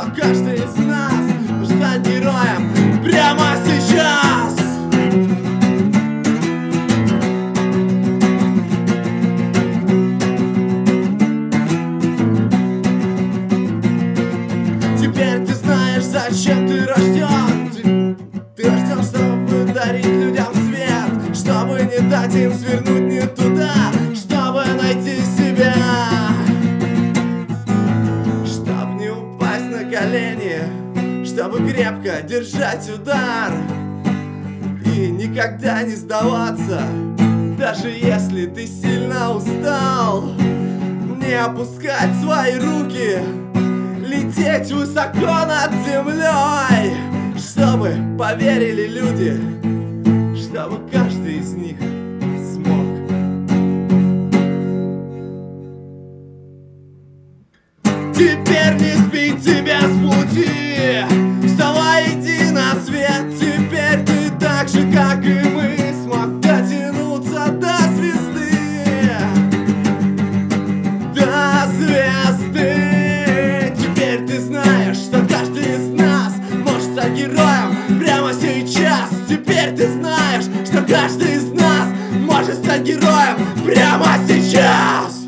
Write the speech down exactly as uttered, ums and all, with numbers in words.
каждый из нас может стать героем прямо сейчас. Теперь ты знаешь, зачем ты рожден. Ты, ты рожден, чтобы дарить людям свет, чтобы не дать им свернуть не туда, чтобы найти себя, чтобы не упасть на колени, чтобы крепко держать удар и никогда не сдаваться, даже если ты сильно устал. Не опускать свои руки, лететь высоко над землей, чтобы поверили люди, чтобы каждый из них смог. Теперь не сбить тебя с пути, вставай, иди на свет. Теперь ты так же, как и мы, смог дотянуться до звезды, до звезды. Теперь ты знаешь, что каждый из нас может стать героем прямо сейчас. Теперь ты знаешь, что каждый из нас может стать героем прямо сейчас.